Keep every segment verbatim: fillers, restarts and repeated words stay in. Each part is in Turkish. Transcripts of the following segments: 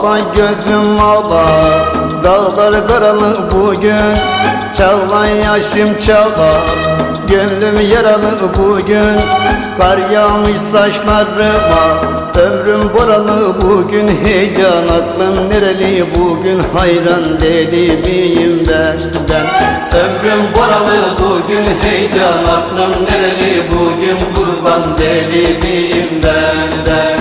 Ağla gözüm ağla, dağlar karalı bugün. Çağla yaşım çağla, gönlüm yaralı bugün. Kar yağmış saçlarıma, ömrüm boralı bugün. Heyecan aklım nereli bugün, hayran dedi miyim ben, ben. Ömrüm boralı bugün, heyecan aklım nereli bugün. Kurban dedi miyim ben, ben.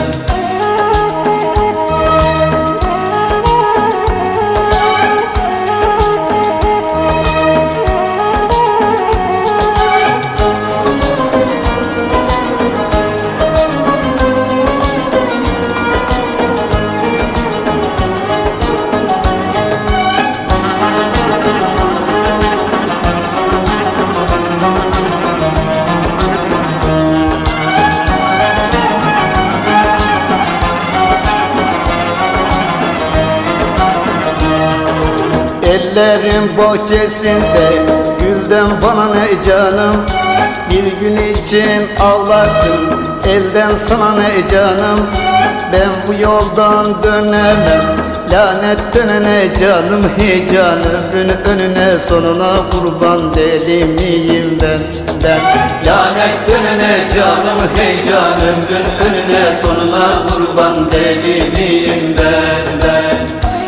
Ellerin bahçesinde gülden bana ne canım. Bir gün için ağlarsın elden sana ne canım. Ben bu yoldan dönemem, lanet dönene canım. Hey can ömrün önüne sonuna kurban deli miyim ben, ben. Lanet dönene canım, hey can ömrün önüne sonuna kurban deli miyim ben, ben.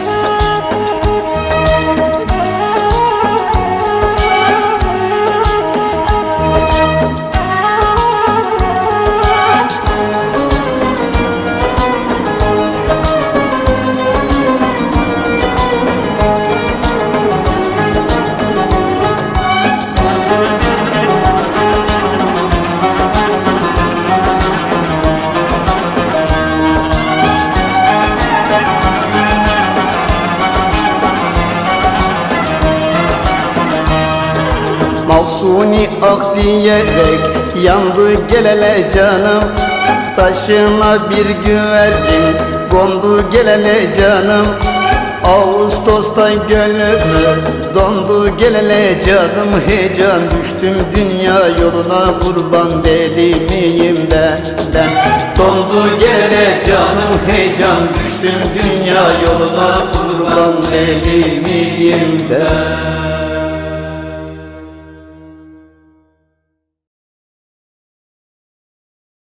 Mahsuni ah diyerek yandı gelele canım. Taşına bir güvercin kondu gelele canım. Ağustos'ta gönlümüz dondu gelele canım. Heyecan düştüm dünya yoluna kurban deli miyim ben, ben. Dondu gelele canım, heyecan düştüm dünya yoluna kurban deli miyim ben.